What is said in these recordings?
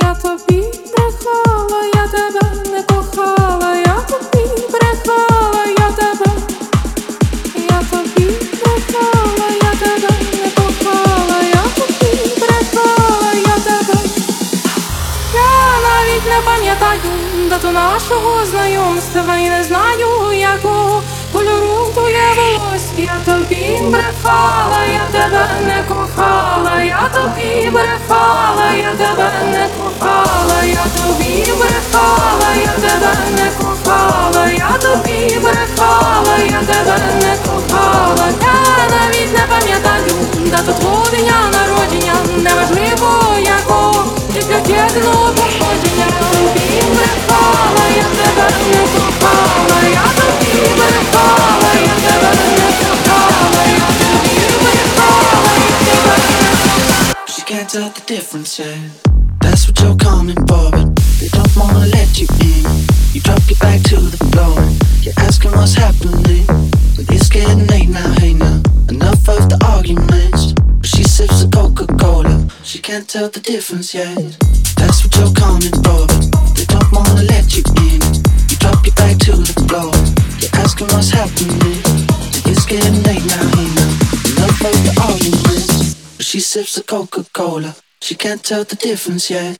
Я тобі брехала, я тебе не кохала, я тобі брехала, я тебе, я тобі брехала, я тебе не кохала, я тобі брехала, я тебе. Я навіть не пам'ятаю дату нашого знайомства і не знаю, якого кольору твоє волосся. Я тобі брехала, я тебе не кохала, я тобі брехала, я тебе не кохала, я тобі брехала, я тебе не кохала, я тобі брехала, я тебе не кохала. Я навіть не пам'ятаю дату твого дня народження, неважливо якого, тільки єдиного походження. Я тобі брехала, я тебе не кохала, я тобі брехала, я тебе не кохала, я тобі брехала, я тебе не кохала. She can't tell the difference, yeah. That's what you're coming for, but they don't wanna let you in. You drop your back to the floor and you're asking what's happening. But it's getting late now, hey now. Enough of the arguments. But she sips the Coca-Cola. She can't tell the difference, yeah. That's what you're coming for, but they don't wanna let you in. You drop your back to the floor. You're asking what's happening. But it's getting late now, hey now. Enough of the arguments. But she sips the Coca-Cola. She can't tell the difference, yeah.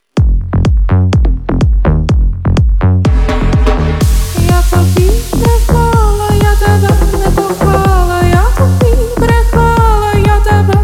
Я тобі брехала, я тебе не кохала, я тобі брехала, я тебе.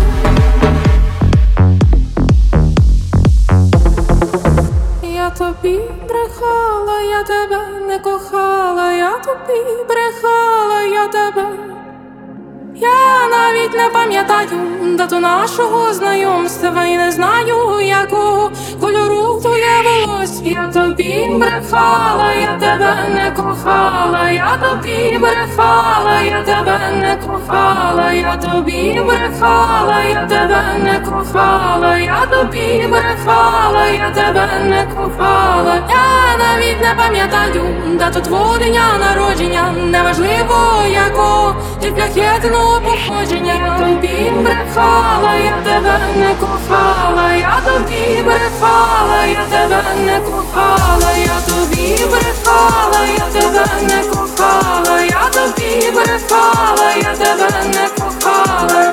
Я тобі брехала, я тебе не кохала, я тобі брехала, я тебе. Я навіть не пам'ятаю дату нашого знайомства і не знаю, якого кольору твоє волосся. Я тобі брехала, я тебе не кохала, я тобі брехала, я тебе не кохала, я тобі брехала, я тебе не кохала, я тобі брехала, я тебе не кохала. Я навіть не пам'ятаю дату твого дня народження, неважливо якого, тільки єдиного походження. Я тобі брехала, я тебе не кохала, я тобі брехала, я тебе не кохала, я тобі брехала, я тебе не кохала, я тобі брехала, я тебе не кохала.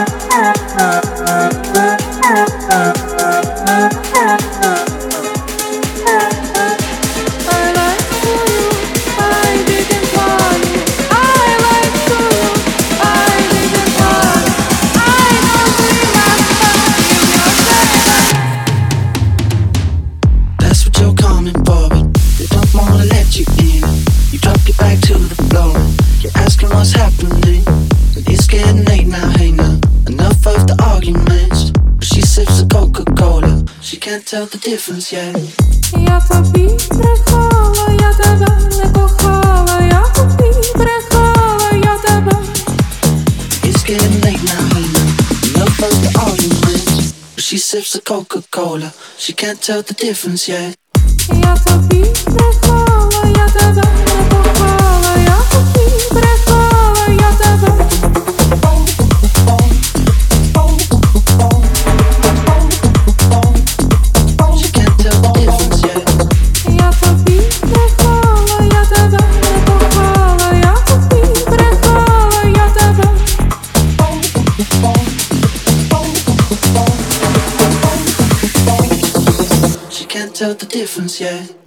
Can't tell the difference, yeah. Я тобі брехала, я тебе не кохала, я тобі брехала, я тебе. It's getting late now, hey now. Enough of the arguments. But she sips the Coca-Cola. She can't tell the difference, yeah. Я тобі брехала, я тебе не кохала, я тобі брехала, я тебе. Tell the difference, yeah.